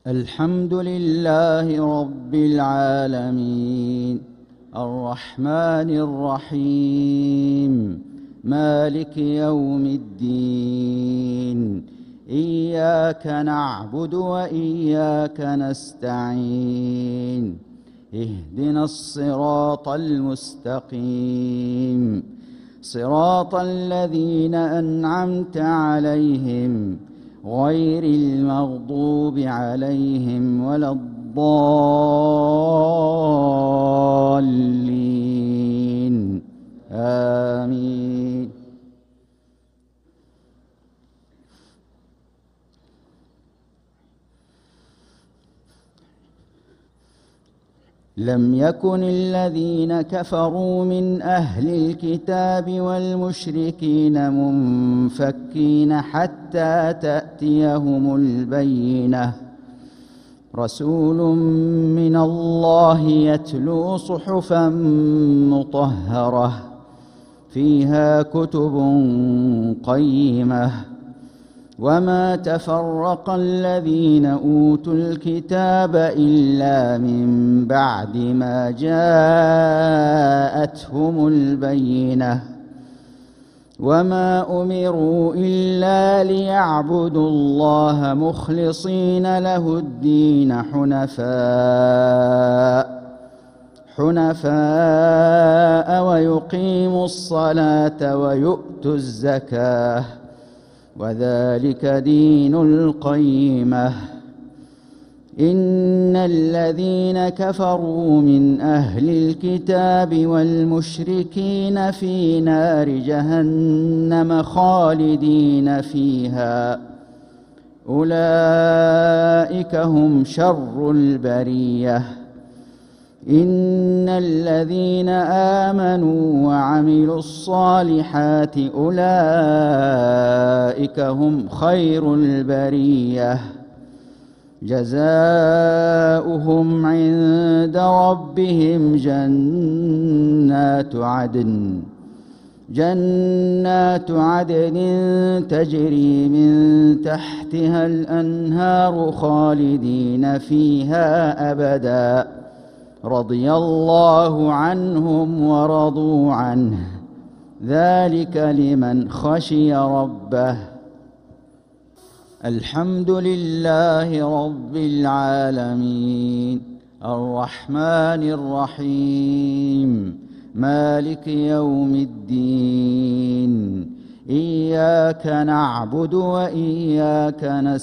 الحمد لله رب العالمين الرحمن الرحيم مالك يوم الدين إياك نعبد وإياك نستعين اهدنا الصراط المستقيم صراط الذين أنعمت عليهم غير المغضوب عليهم ولا الضالين آمين. لم يكن الذين كفروا من أهل الكتاب والمشركين منفكين حتى تأتيهم البينة رسول من الله يتلو صحفا مطهرة فيها كتب قيمة وما تفرق الذين أوتوا الكتاب إلا من بعد ما جاءتهم البينة وما أمروا إلا ليعبدوا الله مخلصين له الدين حنفاء ويقيموا الصلاة ويؤتوا الزكاة وذلك دين القيمة. إن الذين كفروا من أهل الكتاب والمشركين في نار جهنم خالدين فيها أولئك هم شر البرية. إن الذين آمنوا وعملوا الصالحات أولئك هم خير البرية جزاؤهم عند ربهم جنات عدن تجري من تحتها الأنهار خالدين فيها أبداً رضي الله عنهم ورضوا عنه ذلك لمن خشي ربه. الحمد لله رب العالمين الرحمن الرحيم مالك يوم الدين إياك نعبد وإياك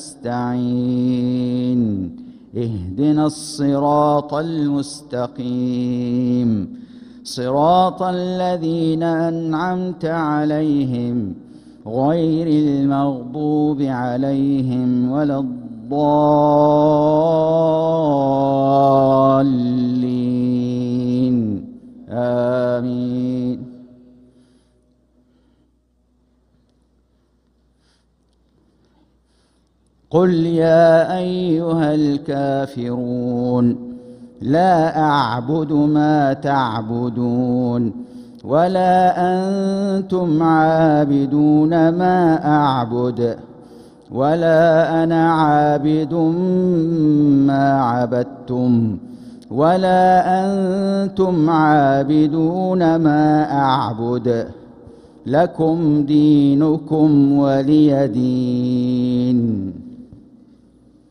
نستعين اهدنا الصراط المستقيم صراط الذين أنعمت عليهم غير المغضوب عليهم ولا الضالين آمين. قل يا أيها الكافرون لا أعبد ما تعبدون ولا أنتم عابدون ما أعبد ولا أنا عابد ما عبدتم ولا أنتم عابدون ما أعبد لكم دينكم ولي دين.